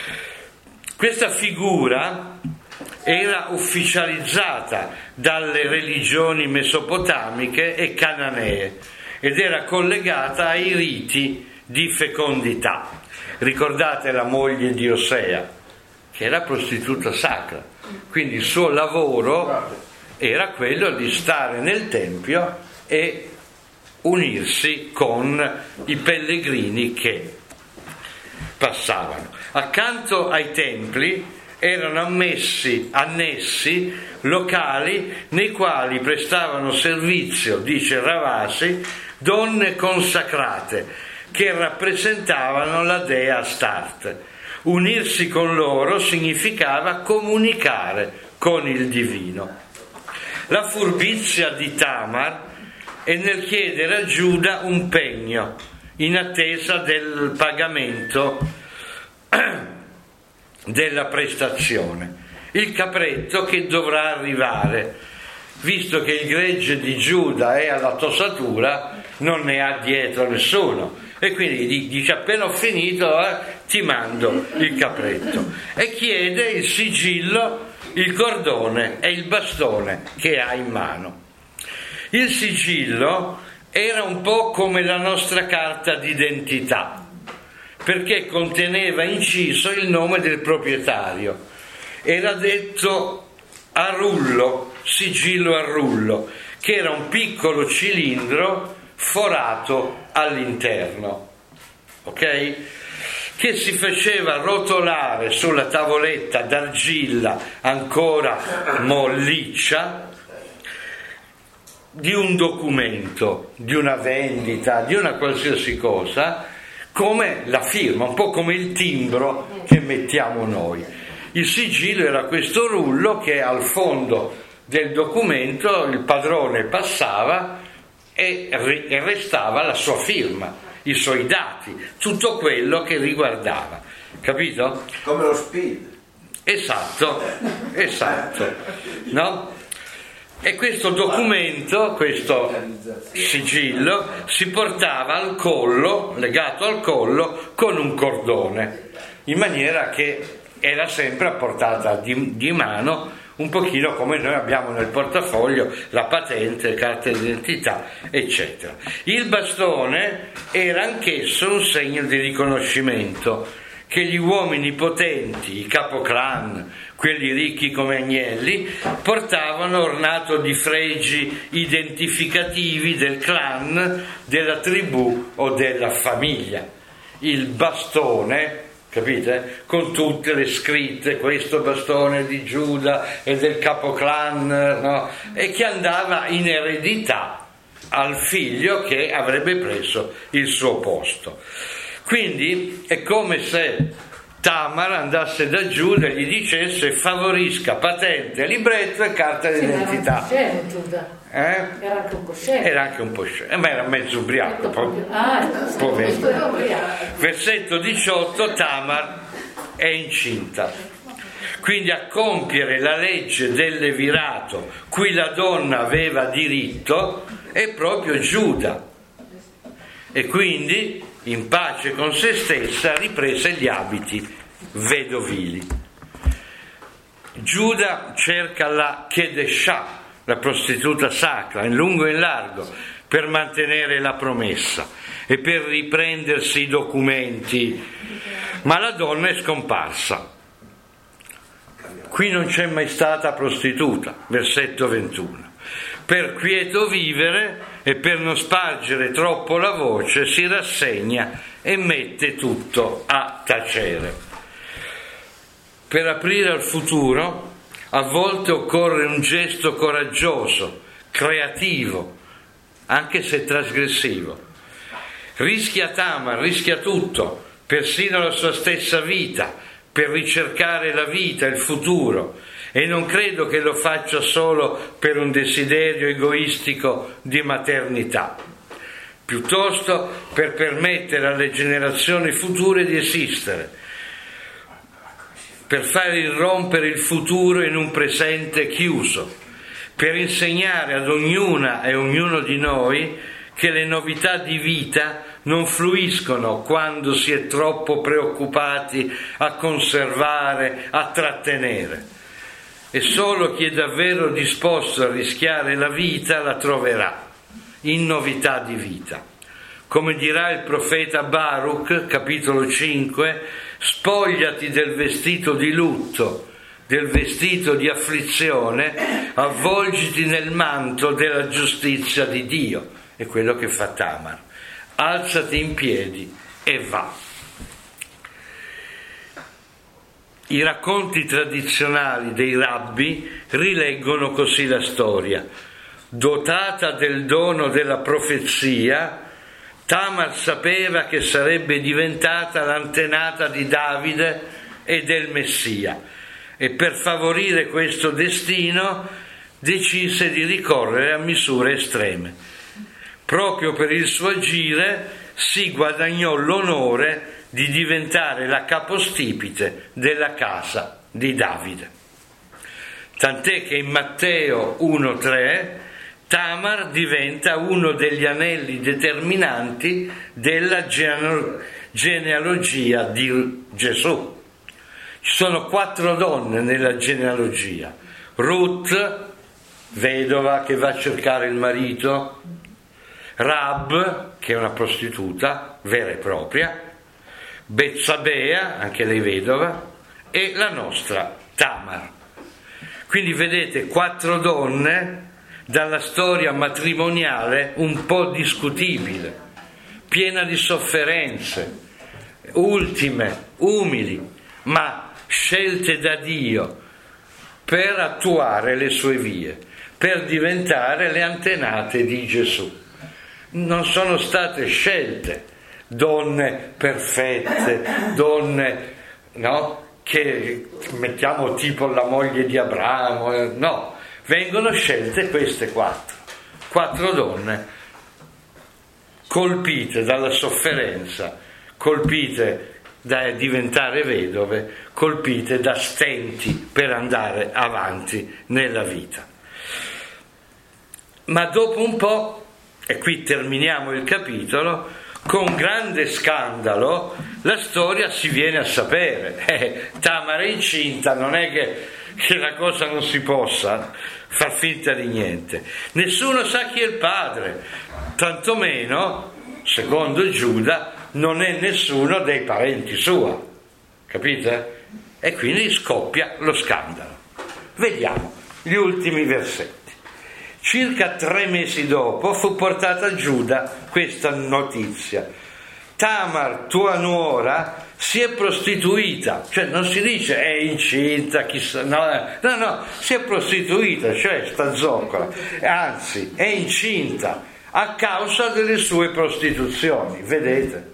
Questa figura era ufficializzata dalle religioni mesopotamiche e cananee ed era collegata ai riti di fecondità. Ricordate la moglie di Osea, che era prostituta sacra, quindi il suo lavoro era quello di stare nel tempio e unirsi con i pellegrini che passavano. Accanto ai templi erano annessi locali nei quali prestavano servizio, dice Ravasi, donne consacrate che rappresentavano la dea Astarte. Unirsi con loro significava comunicare con il divino. La furbizia di Tamar è nel chiedere a Giuda un pegno in attesa del pagamento della prestazione, il capretto che dovrà arrivare, visto che il gregge di Giuda è alla tosatura, non ne ha dietro nessuno, e quindi dice: appena ho finito ti mando il capretto, e chiede il sigillo, il cordone e il bastone che ha in mano. Il sigillo era un po' come la nostra carta d'identità, perché conteneva inciso il nome del proprietario. Era detto a rullo, sigillo a rullo, che era un piccolo cilindro forato all'interno, ok? Che si faceva rotolare sulla tavoletta d'argilla ancora molliccia di un documento, di una vendita, di una qualsiasi cosa, come la firma, un po' come il timbro che mettiamo noi. Il sigillo era questo rullo che al fondo del documento il padrone passava e restava la sua firma, i suoi dati, tutto quello che riguardava, capito? Come lo SPID. Esatto, no? E questo documento, questo sigillo, si portava al collo, legato al collo, con un cordone, in maniera che era sempre a portata di mano, un pochino come noi abbiamo nel portafoglio la patente, carta d'identità, eccetera. Il bastone era anch'esso un segno di riconoscimento che gli uomini potenti, i capoclan, quelli ricchi come Agnelli, portavano ornato di fregi identificativi del clan, della tribù o della famiglia. Il bastone, capite? Con tutte le scritte, questo bastone di Giuda e del capoclan, no? E che andava in eredità al figlio che avrebbe preso il suo posto. Quindi è come se Tamar andasse da Giuda e gli dicesse: favorisca patente, libretto e carta d'identità. Era anche un po' scemo. Era anche un po' scemo, ma era mezzo ubriaco. Poverino. Versetto 18: Tamar è incinta. Quindi a compiere la legge del levirato, cui la donna aveva diritto, è proprio Giuda. E quindi, in pace con se stessa, riprese gli abiti vedovili. Giuda cerca la Kedeshah, la prostituta sacra, in lungo e in largo, per mantenere la promessa e per riprendersi i documenti, ma la donna è scomparsa. Qui non c'è mai stata prostituta, versetto 21. Per quieto vivere e per non spargere troppo la voce si rassegna e mette tutto a tacere. Per aprire al futuro a volte occorre un gesto coraggioso, creativo, anche se trasgressivo. Rischia Tamar, rischia tutto, persino la sua stessa vita, per ricercare la vita, il futuro. E non credo che lo faccia solo per un desiderio egoistico di maternità, piuttosto per permettere alle generazioni future di esistere, per far irrompere il futuro in un presente chiuso, per insegnare ad ognuna e ognuno di noi che le novità di vita non fluiscono quando si è troppo preoccupati a conservare, a trattenere. E solo chi è davvero disposto a rischiare la vita la troverà in novità di vita. Come dirà il profeta Baruch, capitolo 5, spogliati del vestito di lutto, del vestito di afflizione, avvolgiti nel manto della giustizia di Dio. È quello che fa Tamar. Alzati in piedi e va. I racconti tradizionali dei rabbi rileggono così la storia. Dotata del dono della profezia, Tamar sapeva che sarebbe diventata l'antenata di Davide e del Messia, e per favorire questo destino decise di ricorrere a misure estreme. Proprio per il suo agire si guadagnò l'onore di diventare la capostipite della casa di Davide. Tant'è che in Matteo 1,3 Tamar diventa uno degli anelli determinanti della genealogia di Gesù. Ci sono 4 donne nella genealogia: Ruth, vedova che va a cercare il marito, Rab, che è una prostituta vera e propria, Betsabea, anche lei vedova, e la nostra Tamar. Quindi vedete 4 donne dalla storia matrimoniale un po' discutibile, piena di sofferenze, ultime, umili, ma scelte da Dio per attuare le sue vie, per diventare le antenate di Gesù. Non sono state scelte donne perfette, donne, no, che mettiamo tipo la moglie di Abramo, no, vengono scelte queste 4 donne colpite dalla sofferenza, colpite da diventare vedove, colpite da stenti per andare avanti nella vita. Ma dopo un po', e qui terminiamo il capitolo, con grande scandalo la storia si viene a sapere. Tamar è incinta, non è che la cosa non si possa far finta di niente. Nessuno sa chi è il padre, tantomeno, secondo Giuda, non è nessuno dei parenti sua, capite? E quindi scoppia lo scandalo. Vediamo gli ultimi versetti. Circa 3 mesi dopo fu portata a Giuda questa notizia: Tamar, tua nuora, si è prostituita. Cioè non si dice è incinta, chissà, no, si è prostituita, cioè sta zoccola, anzi è incinta a causa delle sue prostituzioni. Vedete?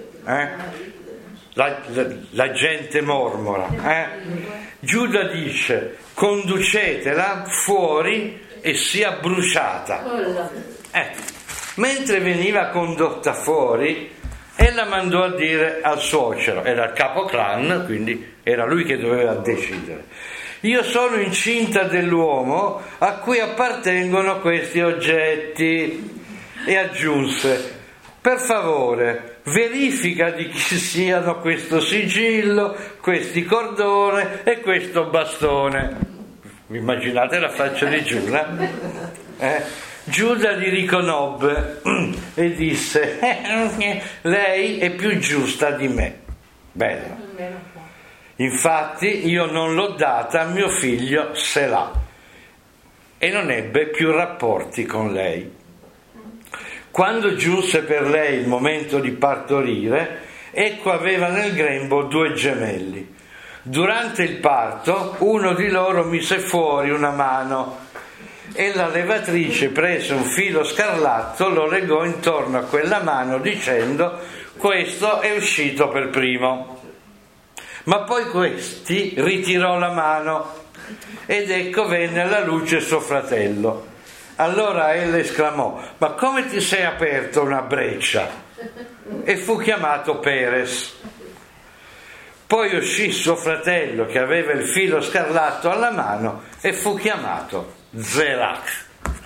La gente mormora. Giuda dice: conducetela fuori e sia bruciata. Mentre veniva condotta fuori, ella mandò a dire al suocero, era il capo clan, quindi era lui che doveva decidere: io sono incinta dell'uomo a cui appartengono questi oggetti. E aggiunse: per favore, verifica di chi siano questo sigillo, questi cordone e questo bastone. Vi immaginate la faccia di Giuda? Giuda li riconobbe e disse: lei è più giusta di me. Bello. Infatti io non l'ho data a mio figlio Selà, e non ebbe più rapporti con lei. Quando giunse per lei il momento di partorire, ecco aveva nel grembo 2 gemelli. Durante il parto uno di loro mise fuori una mano e la levatrice prese un filo scarlatto, lo legò intorno a quella mano dicendo: questo è uscito per primo. Ma poi questi ritirò la mano ed ecco venne alla luce suo fratello. Allora ella esclamò: ma come ti sei aperto una breccia? E fu chiamato Peres. Poi uscì suo fratello che aveva il filo scarlatto alla mano e fu chiamato Zerach.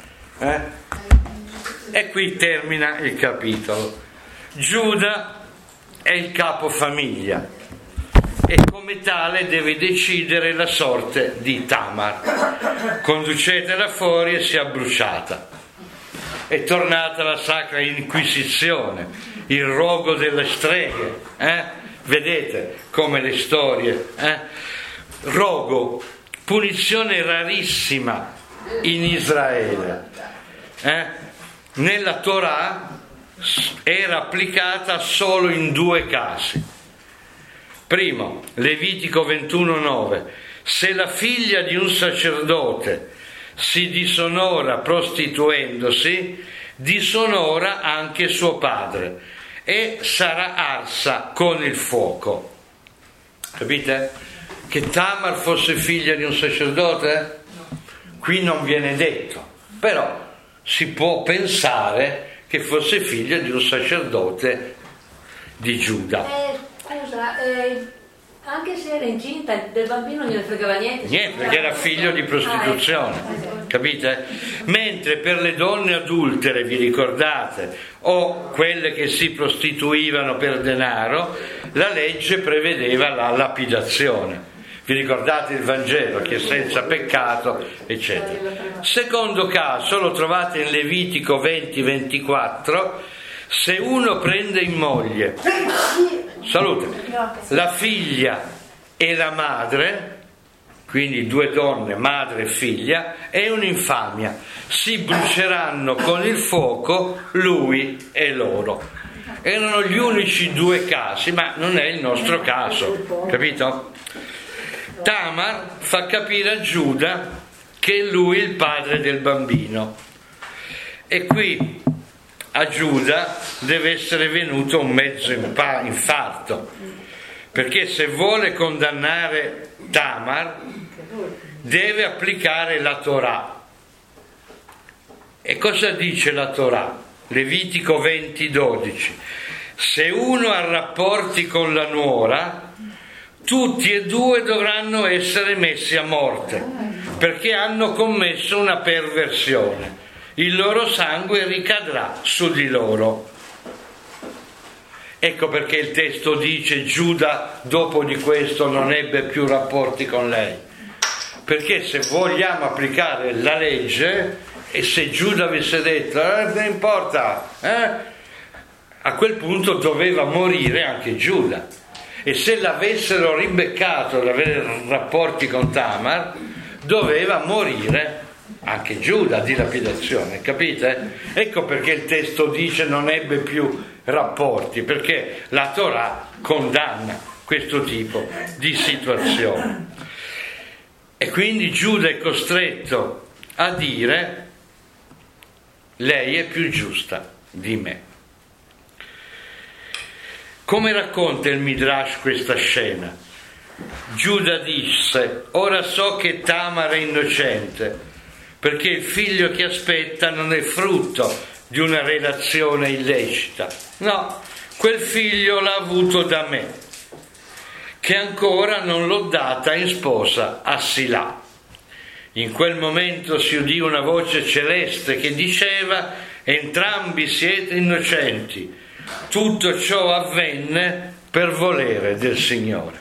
E qui termina il capitolo. Giuda è il capofamiglia e come tale deve decidere la sorte di Tamar. Conducetela fuori e sia bruciata. È tornata la Sacra Inquisizione, il rogo delle streghe. Vedete come le storie. Rogo, punizione rarissima in Israele. Nella Torah era applicata solo in 2 casi. Primo, Levitico 21:9: se la figlia di un sacerdote si disonora prostituendosi, disonora anche suo padre e sarà arsa con il fuoco. Capite? Che Tamar fosse figlia di un sacerdote? Qui non viene detto, però si può pensare che fosse figlia di un sacerdote di Giuda. Scusa, anche se era incinta del bambino non gliene fregava niente. Niente, perché era figlio di prostituzione, capite? Mentre per le donne adultere, vi ricordate, o quelle che si prostituivano per denaro, la legge prevedeva la lapidazione. Vi ricordate il Vangelo, che è senza peccato, eccetera. Secondo caso, lo trovate in Levitico 20-24, se uno prende in moglie, la figlia e la madre, quindi 2 donne, madre e figlia, è un'infamia. Si bruceranno con il fuoco lui e loro. Erano gli unici 2 casi, ma non è il nostro caso, capito? Tamar fa capire a Giuda che è lui il padre del bambino, e qui a Giuda deve essere venuto un mezzo infarto, perché se vuole condannare Tamar deve applicare la Torah. E cosa dice la Torah? Levitico 20:12: se uno ha rapporti con la nuora, tutti e 2 dovranno essere messi a morte, perché hanno commesso una perversione. il loro sangue ricadrà su di loro. Ecco perché il testo dice: Giuda dopo di questo non ebbe più rapporti con lei, perché se vogliamo applicare la legge, e se Giuda avesse detto non importa, a quel punto doveva morire anche Giuda, e se l'avessero ribeccato ad avere rapporti con Tamar, doveva morire anche Giuda di lapidazione, capite? Ecco perché il testo dice non ebbe più rapporti, perché la Torah condanna questo tipo di situazione. E quindi Giuda è costretto a dire: lei è più giusta di me. Come racconta il Midrash questa scena? Giuda disse: ora so che Tamar è innocente, perché il figlio che aspetta non è frutto di una relazione illecita. No, quel figlio l'ha avuto da me, che ancora non l'ho data in sposa a Silà. In quel momento si udì una voce celeste che diceva: entrambi siete innocenti, tutto ciò avvenne per volere del Signore.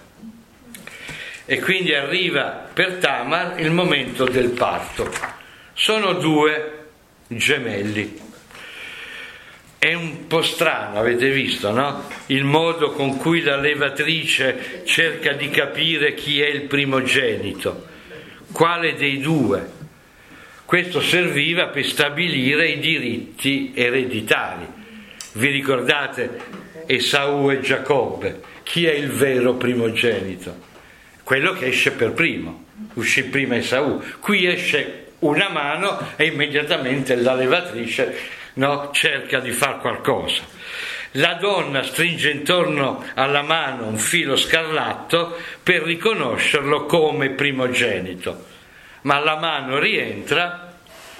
E quindi arriva per Tamar il momento del parto. Sono 2 gemelli. È un po' strano, avete visto, no? Il modo con cui la levatrice cerca di capire chi è il primogenito, quale dei 2. Questo serviva per stabilire i diritti ereditari. Vi ricordate Esau e Giacobbe? Chi è il vero primogenito? Quello che esce per primo. Uscì prima Esau. Qui esce una mano e immediatamente la levatrice cerca di far qualcosa. La donna stringe intorno alla mano un filo scarlatto per riconoscerlo come primogenito, ma la mano rientra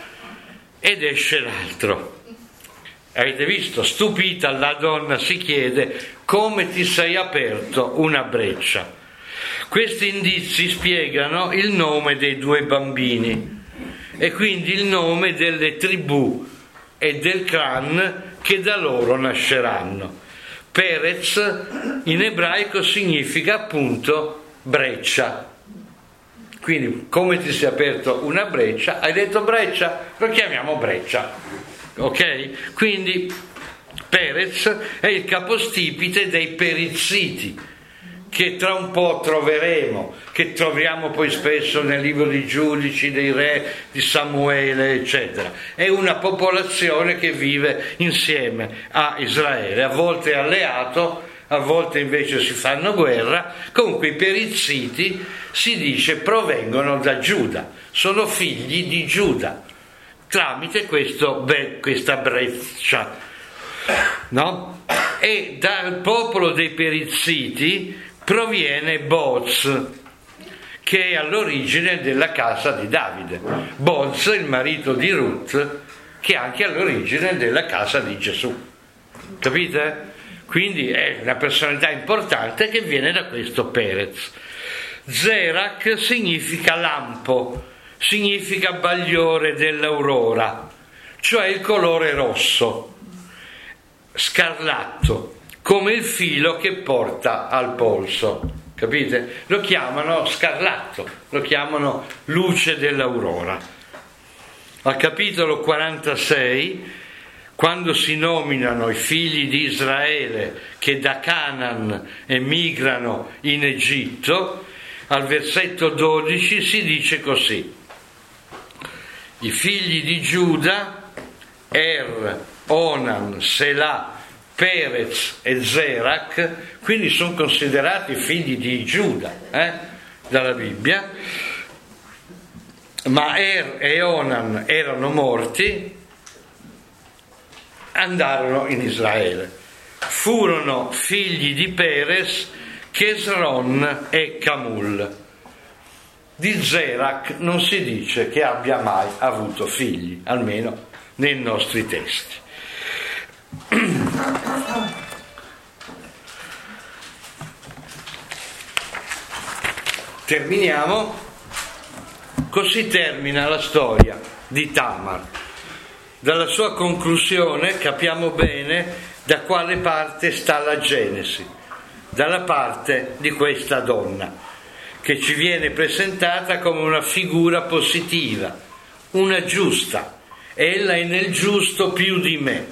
ed esce l'altro. Avete visto? Stupita, la donna si chiede: come ti sei aperto una breccia? Questi indizi spiegano il nome dei 2 bambini e quindi il nome delle tribù e del clan che da loro nasceranno. Perez in ebraico significa appunto breccia. Quindi come ti sei aperto una breccia? Hai detto breccia? Lo chiamiamo breccia. Ok? Quindi Perez è il capostipite dei perizziti, che tra un po' troveremo, che troviamo poi spesso nel libro di Giudici, dei re, di Samuele, eccetera. È una popolazione che vive insieme a Israele, a volte è alleato, a volte invece si fanno guerra. Comunque i perizziti, si dice, provengono da Giuda, sono figli di Giuda, tramite questa breccia, no? E dal popolo dei perizziti proviene Boz, che è all'origine della casa di Davide. Boz, il marito di Ruth, che è anche all'origine della casa di Gesù. Capite? Quindi è una personalità importante che viene da questo Perez. Zerach significa lampo, significa bagliore dell'aurora, cioè il colore rosso, scarlatto, come il filo che porta al polso, capite? Lo chiamano scarlatto, lo chiamano luce dell'aurora. Al capitolo 46, quando si nominano i figli di Israele che da Canaan emigrano in Egitto, al versetto 12 si dice così: i figli di Giuda, Onan, Selah, Perez e Zerach, quindi sono considerati figli di Giuda dalla Bibbia, ma e Onan erano morti, andarono in Israele. Furono figli di Perez Chesron e Camul. Di Zerach non si dice che abbia mai avuto figli, almeno nei nostri testi. Terminiamo, così termina la storia di Tamar. Dalla sua conclusione capiamo bene da quale parte sta la Genesi, dalla parte di questa donna, che ci viene presentata come una figura positiva, una giusta. Ella è nel giusto più di me.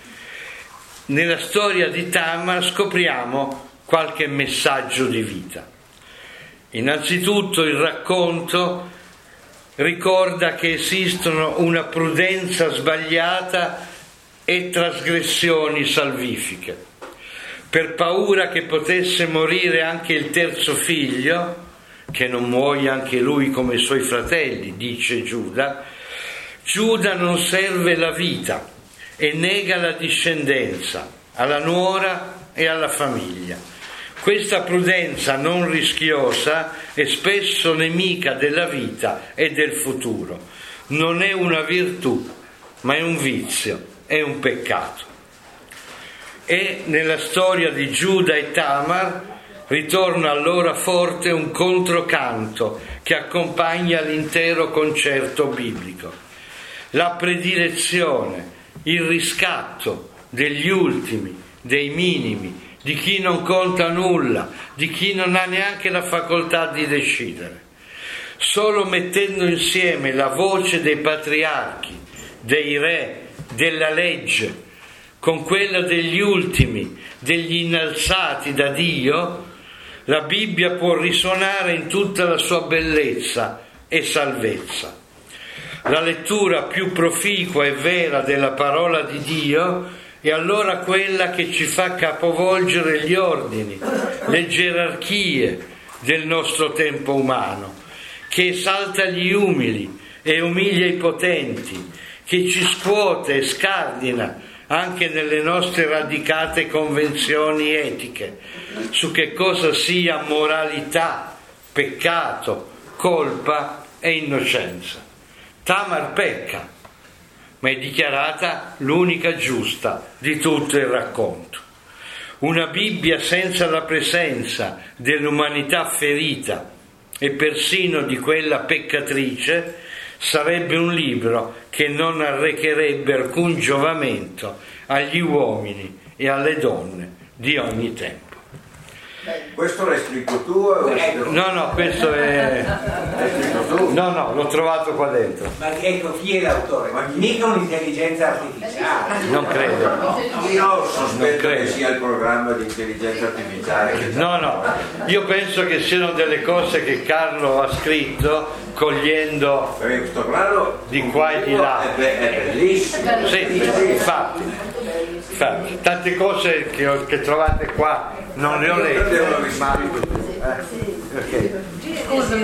Nella storia di Tamar scopriamo qualche messaggio di vita. Innanzitutto il racconto ricorda che esistono una prudenza sbagliata e trasgressioni salvifiche. Per paura che potesse morire anche il terzo figlio, che non muoia anche lui come i suoi fratelli, dice Giuda, Giuda non serve la vita e nega la discendenza alla nuora e alla famiglia. Questa prudenza non rischiosa è spesso nemica della vita e del futuro. Non è una virtù, ma è un vizio, è un peccato. E nella storia di Giuda e Tamar ritorna allora forte un controcanto che accompagna l'intero concerto biblico. La predilezione, il riscatto degli ultimi, dei minimi, di chi non conta nulla, di chi non ha neanche la facoltà di decidere. Solo mettendo insieme la voce dei patriarchi, dei re, della legge, con quella degli ultimi, degli innalzati da Dio, la Bibbia può risuonare in tutta la sua bellezza e salvezza. La lettura più proficua e vera della parola di Dio è allora quella che ci fa capovolgere gli ordini, le gerarchie del nostro tempo umano, che esalta gli umili e umilia i potenti, che ci scuote e scardina anche nelle nostre radicate convenzioni etiche su che cosa sia moralità, peccato, colpa e innocenza. Tamar pecca, ma è dichiarata l'unica giusta di tutto il racconto. Una Bibbia senza la presenza dell'umanità ferita e persino di quella peccatrice sarebbe un libro che non arrecherebbe alcun giovamento agli uomini e alle donne di ogni tempo. Questo l'hai scritto tu? No, questo è... L'hai scritto tu? No, l'ho trovato qua dentro. Ma ecco, chi è l'autore? Ma mica un'intelligenza artificiale. Non credo. Io sospetto che sia il programma di intelligenza artificiale. No, io penso che siano delle cose che Carlo ha scritto cogliendo Questo brano di qua e di là. È bellissimo. Sì, infatti, tante cose che trovate qua non le ho lette, ma... Scusami.